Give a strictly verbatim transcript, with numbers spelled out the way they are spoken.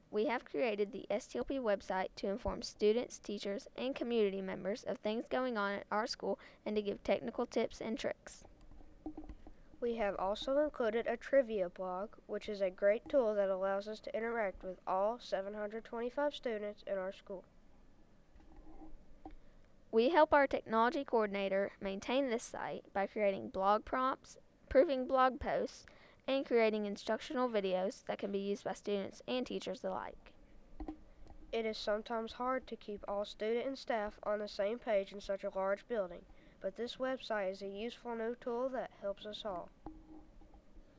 We have created the S T L P website to inform students, teachers, and community members of things going on at our school and to give technical tips and tricks. We have also included a trivia blog, which is a great tool that allows us to interact with all seven hundred twenty-five students in our school. We help our technology coordinator maintain this site by creating blog prompts, improving blog posts, and creating instructional videos that can be used by students and teachers alike. It is sometimes hard to keep all student and staff on the same page in such a large building, but this website is a useful new tool that helps us all.